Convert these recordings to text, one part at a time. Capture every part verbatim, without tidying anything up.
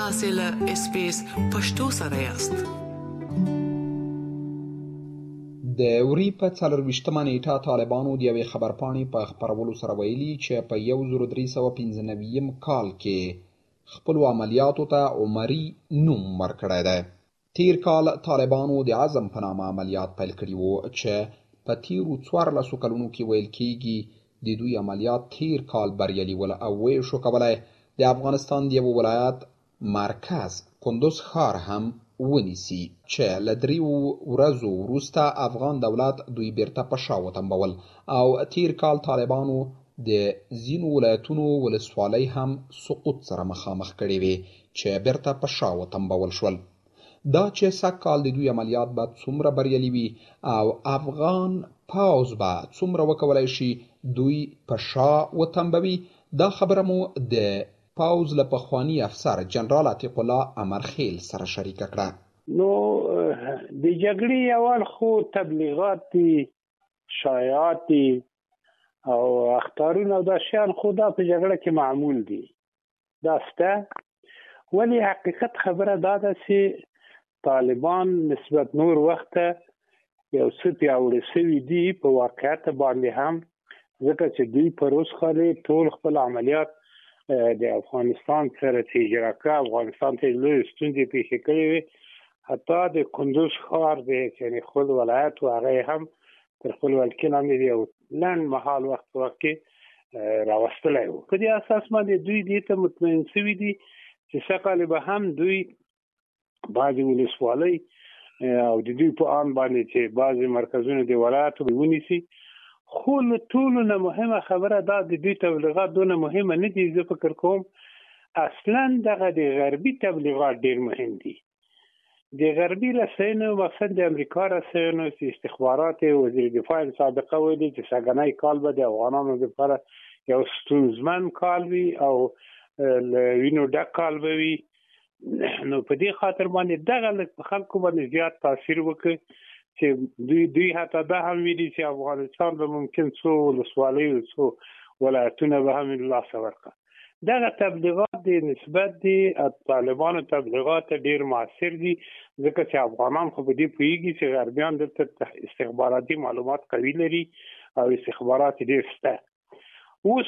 تاسې له اس بي اس پښتو سره یاست. د اوري په څلرویشتمه نیټه طالبانو د یوې خبرپاڼې په خپرولو سره ویلي چې په یو زر درې سوه پنځه نوي کال کې خپلو عملیاتو ته عمري نوم ورکړی دی. تیر کال طالبانو د عزم په نامه عملیات پیل کړي وو چې په تیرو څوارلسو کلونو کې ویل کېږي د دوی عملیات تیر کال بریالي ول او ویې شو کولی د افغانستان د یوه ولایت مرکز کندوز ښار هم ونیسي چې له دریو ورځو وروسته افغان دولت دوی بیرته په شا وتمبول او تیر کال طالبانو د ځینو ولایتونو ولسوالۍ هم سقوط سره مخامخ کړي وي چې بیرته په شا وتمبول شول. دا چې سږ کال د دوی عملیات به څومره بریالي وي او افغان پوځ به څومره وکولی شي دوی په شا وتمبوي، دا خبره مو د پوځ له پخواني افسر جنرال عتیق الله امرخیل سره شریکه کړه. نو د جګړې اول خو تبلیغات دي، شایعات دي او اخطارونه او دا شیان خو دا په جګړه کې معمول دي، دا سته. ولی حقیقت خبره دا ده چې طالبان نسبت نور وخت یو څه پیاوړي شوي دي په واقعیت باندې هم، ځکه چې دوی په روز خالي ټول خپل عملیات د افغانستان سره چې اجرا کړه، افغانستان ته لوی ستونزې پیښې کړې وې، حتی د کندوز ښار د یعنې خپل ولایت و هغه هم تر خپل ولکې لاندې یو لنډ مهال وخت وخت کې راوستلی و. په دې اساس باندې دوی دې ته مطمئن شوي دي چې سږکال به هم دوی بعضې ولسوالۍ او د دوی په آن باندې چې بعضې مرکزونه د ولایتو به ونیسي. خو له ټولو نه مهمه خبره دا د دوی تبلیغات دونه مهمه نه دي. زه فکر کوم اصلا دغه د غربي تبلیغات ډېر مهم دي. د غربي رسنیو مقصد د امریکا رسنیو چې استخبارات وزیر دفاع سابقه ویلي چې سږنی کال به د افغانانو لپاره یو ستونزمن کال وي او له وینو ډک کال به وي. نو په دې خاطر باندې دغه خلکو باندې زیات تاثیر وکړي چې دوی دوی حتی دا هم ویلي چې افغانستان به ممکن څو ولسوالۍ او څو ولایتونه به هم لاسه ورکړي. دغه تبلیغات د نسبت د طالبانو تبلیغات ډېر مؤثر دي، ځکه چې افغانان خو په دې پوهېږي چې غربیان دلته استخباراتي معلومات قوي لري او استخبارات ډېر شته. اوس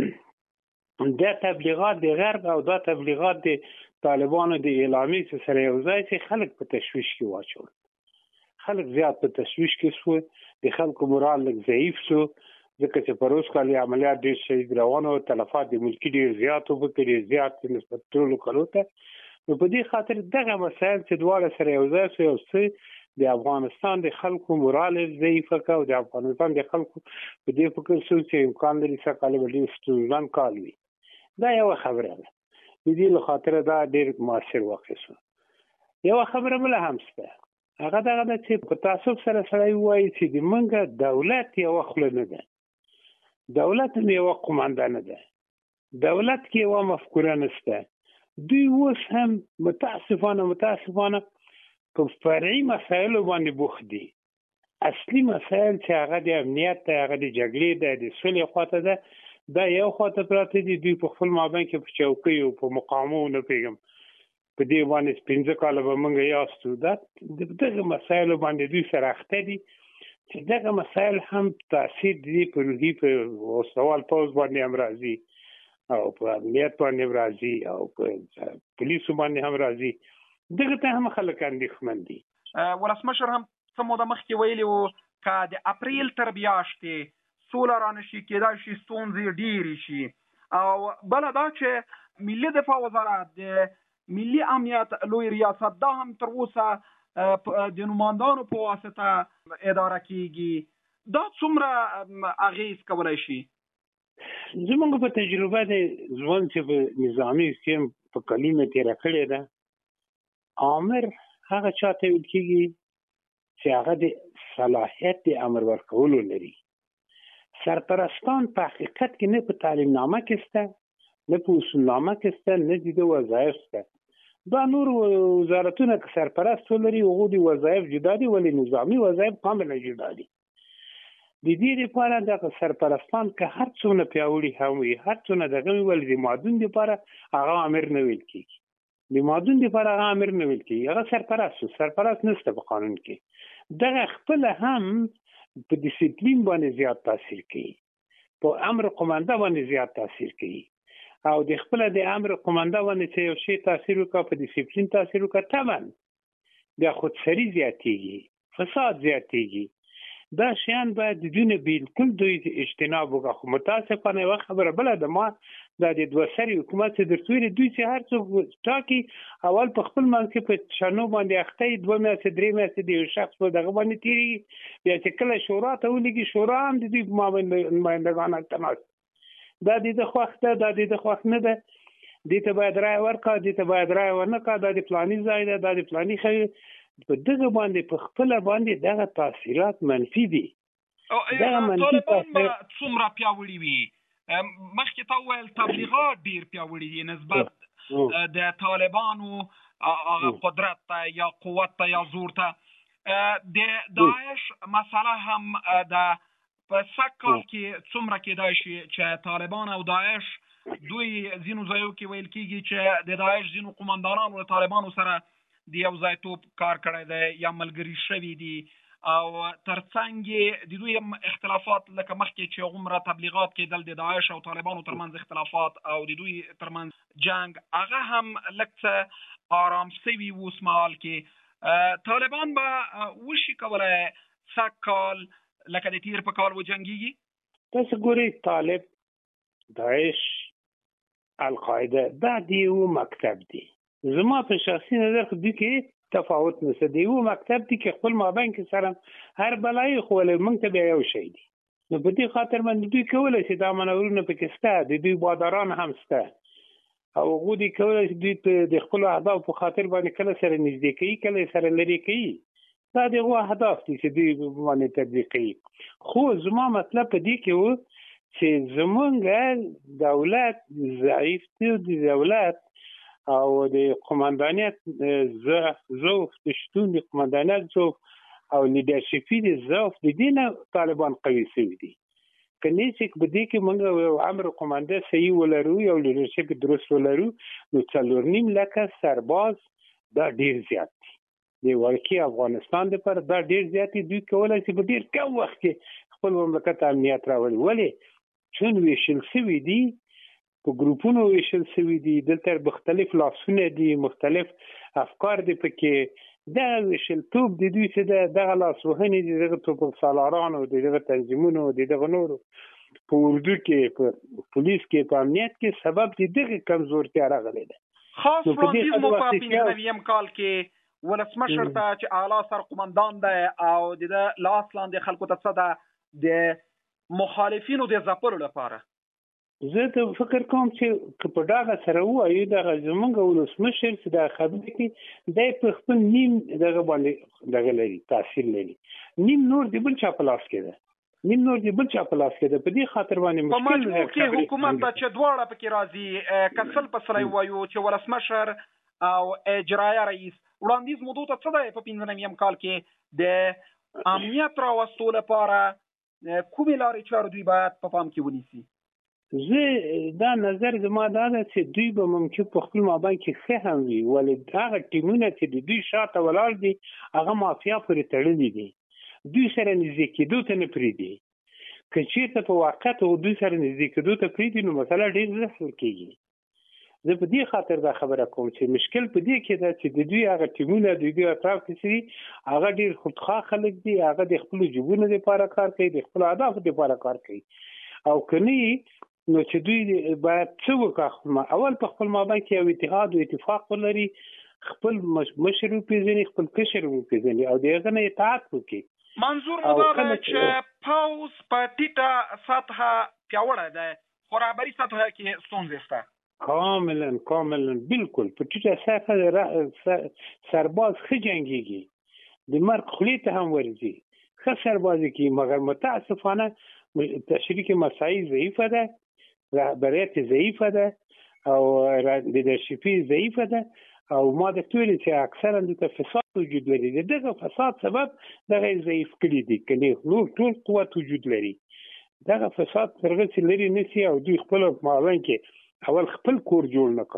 نو دا تبلیغات د غرب او دا تبلیغات د طالبانو د اعلامیې سره یو ځای چې خلک په تشویش کې واچول. خلک زیات په تشویش کې شو، د خلکو مورال لږ ضعیف شو، ځکه چې په روز کال عملیات ډېر شهید روان او تلفات د ملکي ډېر زیات وو، په ډېر زیات نسبت ټولو کلو ته. نو په دې خاطر دغه مسایل چې دواړه سره یو ځای شو، یو څه د افغانستان د خلکو مورال ضعیفه کړه او د افغانستان د خلکو په دې فکر شو چې امکان لري سږکال به ډېر ستونزمن کال وي. دا یوه خبره ده، د دې له خاطره دا ډېر مؤثر واقع شو. یوه خبره بله هم شته، هغه دغه ده چې په تعصب سره سړی ووایي چې د موږ دولت یوه خوله نه ده، دولت هم یوه قومنده نه ده، دولت کې یوه مفکوره نشته. دوی اوس هم متاسفانه متاسفانه په فرعي مسایلو باندې بوخت دي. اصلي مسایل چې هغه د امنیت ده، هغه د جګړې ده، د سولې خواته ده، دا یو خواته پراته دي. دوی په خپل مابین کې په چوکیو په مقامو نه پوهېږم په دې باندې پنځه کاله به موږ یاستو. دا د دغه مسایلو باندې دوی سره اخته دي چې دغه مسایل هم تاثیر دي په روحي په سوال پوز باندې هم راځي او په امنیت باندې هم راځي او په پولیسو باندې هم راځي. دغه ته هم خلک اندېښمن دي. ولسمشر هم څه موده مخکې ویلي وو که د اپریل تر میاشتې سوله رانشي کېدای شي ستونزې ډېرې شي. او بله دا چې ملي دفاع وزارت د ملي امنیت لوی ریاست دا هم تر اوسه د نمایندانو په واسطه اداره کیږي. دا څومره اغیز کولی شي؟ زموږ په تجربه د ژوند چې په نظامي سیستم په کلونه تېره کړې ده، امر هغه چاته ویل کېږي چې هغه د صلاحیت د امر ورکولو لري. سرپرستان په حقیقت کې نه په تعلیم نامه کې شته، نه په اصول نامه کې شته، نه د ده وظایف شته. دا نور وزارتونه که سرپرست ولري هغو د وظایف جدا دي، ولې نظامي وظایف کاملا جدا دي. د دې لپاره دغه سرپرستان که هر څومره پیاوړي هم وي، هر څومره دغه وي، ولې د مادون لپاره هغه امر نه ویل کېږي. د مادون لپاره هغه امر نه ویل کېږي، هغه سرپرست سرپرست نشته په قانون کې. دغه خپل هم په ډیسپلین باندې زیات تاثیر کوي، په امر قومنده باندې زیات تاثیر کوي، او د خپل د امر قومنده باندې چې یو شی تاثیر وکړي په ډیسپلین تاثیر وکړي، طبعا بیا خودسری زیاتېږي، فساد زیاتېږي. دا شیان باید د دوی نه بالکل دوی اجتناب وکړي. خو متاسفانه یوه خبره بله ده، ما دا د دوه سري حکومت چې درته ویلې، دوی چې هر څوک ټاکي اول په خپل منځ کې په شنو باندې اخته وي، دوه میاشتې درې میاشتې د یو شخص په دغه باندې تېرېږي، بیا چې کله شورا ته ولېږي، شورا هم د دوی په نمایندګان هلته ناست، دا د ده خوښ ده، دا د ده خوښ نه ده، دې ته باید رایه ورکړه، دې ته باید رایه ونه کړه، دا د فلاني ځای ده، دا د فلاني ښه. په دغه باندې په خپله باندې دغه تاثیرات منفي دي. دغه منفي تاثیرات څومره پیاوړي وي؟ مخکې تا وویل تبلیغات ډېر پیاوړي دي نسبت د طالبانو هغه قدرت ته یا قوت ته یا زور ته. د داعش مسله هم د په سږ کال کې څومره کېدای شي چې طالبان او داعش دوی ځینو ځایو کې ویل کېږي چې د داعش ځینو قمندانانو له طالبانو سره د یو ځای توپ کار کړی دی یا ملګري شوي دي، او ترڅنګ یې د دوی اختلافات لکه مخکې چې هغومره تبلیغات کېدل د داعش او طالبانو ترمنځ اختلافات او د دوی ترمنځ جنګ، هغه هم لږ څه آرام شوي و اوس مهال کې. طالبان به وشي کولی سږ کال لکه د تیر په کال وجنګېږي؟ تاسو ګورئ، طالب، داعش، القاعده دا د یو مکتب دی. زما په شخصي نظر خو دوی کې تفاوت نشته، د یو مکتب دی کې خپل مابین کې سره هر بلایي خو ولې موږ ته بیا یو شی دي. نو په دې خاطر باندې دوی کولی شي دا منورونه پکې شته، د دوی باداران هم شته، او هغوی دوی کولی شي دوی په د خپلو اهدافو په خاطر باندې کله سره نږدې کوي، کله سره لرې کوي. دا د هغو اهداف دي چې دوی باندې تطبیق کوي. خو زما مطلب په دې کې و چې زمونږ دولت ضعیف دی، د دولت او د قماندانیت ضعف، د شتون د قماندانیت ضعف او لیډرشپي د ضعف د دې نه طالبان قوي شوي دي. که نه چې په دې کې موږ یو امر قمانده صحیح ولرو، یو لیډرشپ درست ولرو، نو څلور نیم لکه سرباز دا ډېر زیات دي. د واقعي افغانستان لپاره دا ډېر زیات دي. دوی کولی شي په ډېر کم وخت کې خپل مملکت امنیت راولي. ولې؟ چون ویشل شوي دي، په ګروپونو ویشل شوي دي، دلته مختلف لاسونه دي، مختلف افکار دي پکې. دغه ویشلتوب د دوی چې ده، دغه لاسوهنې دي، دغه توپکسالارانو، دغه تنظیمونو، دغه نورو په اردو کې، په پولیس کې، په امنیت کې سبب د دغه کمزورتیا راغلی ده. خاص وړاندیز مو په پنځه نویم کال کې ولسمشر ته چې اعلی سرقمندان دی او د ده لاس لاندې خلکو ته څه ده د مخالفینو د ځپلو لپاره. زه ته فکر کوم چې په ډاګه سره ووایو دغه زمونږ ولسمشر چې دا خبرې کوي، دی په خپل نیم دغه باندې دغه لري، تاثیر لري، نیم نور د بل چا په لاس کې ده، نیم نور د بل چا په لاس کې ده. په دې خاطر باندې په مجموع کې حکومت ته چې دواړه پکې راځي، که سل په سلی ووایو چې ولسمشر او اجرایه رئیس، وړاندیز مو ته څه دی په پنځه نویم کال کې د امنیت راوستو لپاره کومې لارې چارې دوی باید په پام کې ونیسي؟ زه دا نظر زما دا ده چې دوی به ممکن په خپل مابین کې ښه هم وي، ولې هغه ټیمونه چې د دوی شاته ولاړ دي هغه مافیا پورې تړلي دي، دوی سره نږدې کېدو ته نه پرېږدي. که چېرته په واقعیت دوی سره نږدې کېدو ته پرېږدي نو مسله ډېر ژر حل کېږي. زه په دې خاطر دا خبره کوم چې مشکل په دې کې ده چې د دوی هغه ټیمونه د دوی اطراف کې چې هغه ډېر خودخواه خلک دي، هغه د خپلو جیبونو دپاره کار کوي، د خپلو اهدافو دپاره کار کوي. او که نه نو چې دوی باید څه وکړي، اول په خپل مابین کې یو اتحاد او اتفاق ولري، خپل مشر وپېژني، خپل کشر وپېژني او د هغه نه اطاعت وکړي. منظور مو دا ده چې پوځ په ټیټه سطحه پیاوړی دی، خو رهبري سطحه کې ستونزې شته. کاملا کاملا بالکل په ټیټه سطحه سرباز ښه جنګېږي، د مرګ خولې ته هم ورځي، ښه سربازي کوي، مګر متاسفانه تشریک مساعي ضعیفه ده، رهبریت ضعیفه ده او لیډرشپي ضعیفه ده. او ما درته ویلي چې اکثرا دلته فساد وجود لري، د دغه فساد سبب دغه ضعیف کړي دي، که نه نور ټول قوت وجود لري. دغه فساد تر هغه چې لرې نه شي او دوی خپل مابین کې اول خپل کور جوړ نه کړه،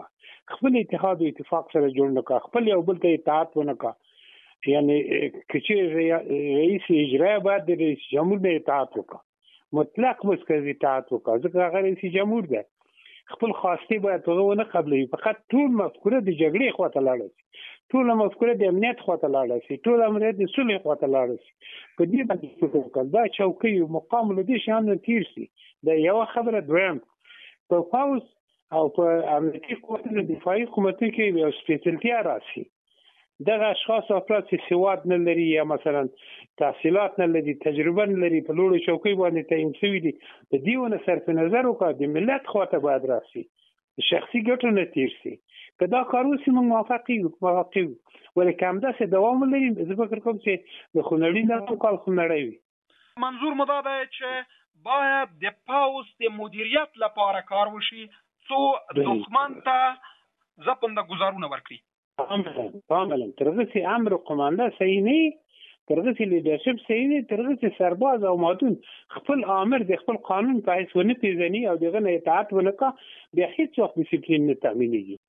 خپل اتحاد او اتفاق سره جوړ نه کا، خپل یو بل ته اطاعت ونه کا. یعنی کچې رئیس اجرا باید د رئیس جمهور نه اطاعت وکا، مطلق مسکز اطاعت وکا، ځکه هغه رئیس جمهور دی. خپل خواسته باید هغه ونه قبلوي. فقط ټول مفکوره د جګړې خواته لاړه شي، ټول مفکوره د امنیت خواته لاړه شي، ټول امنیت د صلح خواته لاړه شي. په دې باندې فکر وکړ دا چوکۍ او مقام له دې شان نه تیر شي. دا یو خبره. دویم په پاوز او په امنیتي قوتونو دفاعي قوتونو کې یو سپیشلتیا راشي. دغه اشخاص افراد چې سواد نه لري یا مثلا تحصیلات نه لري، تجربه نه لري، په لوړو چوکۍ باندې تعیین شوي دي، په دې ونه صرف نظر وکړه د ملت خواته باید راشي، شخصي ګټو نه تیر شي. که دا کار وشي موږ موافق یو موافق یو ولې که همداسې دوام ولري زه فکر کوم چې د خونړي نه کال خونړی وي. منظور مو دا دی چې باید د پوځ د مدیریت لپاره کار وشي څو دښمن ته ځپنده ګزارونه ورکړي. کاملا کاملا تر هغه چې امر قمانده صحیح نه، تر هغه چې لیډرشپ صحیح نه، تر هغه چې سرباز او مادون خپل امر د خپل قانون په حیث ونه پیژني او دغه نه اطاعت ونه کا، بیا هیڅ وخت ډیسپلین نه تامینېږي.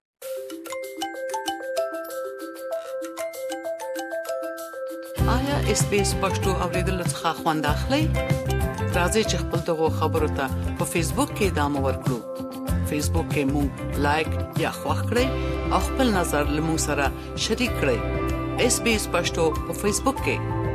آیا اس پی اس پښتو اوریدل څخه خوند اخلي؟ راځي چې خپل دغه خبرو ته په فیسبوک کې ادامه ورکړو. فیسبوک کې مونږ لایک یا خوښ کړئ او خپل نظر له مونږ سره شریک کړئ. اس پی اس پښتو په فیسبوک کې